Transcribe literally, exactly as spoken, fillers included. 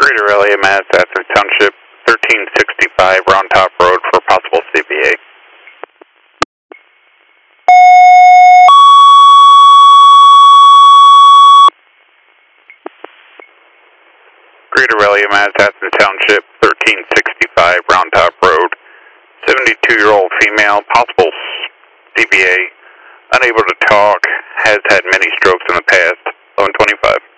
Greater L A, Mass, Athens Township, thirteen sixty-five Round Top Road for possible C B A. Greater L A, Mass, Athens Township, thirteen sixty-five Round Top Road, seventy-two-year-old female, possible C B A, unable to talk, has had many strokes in the past, eleven twenty-five.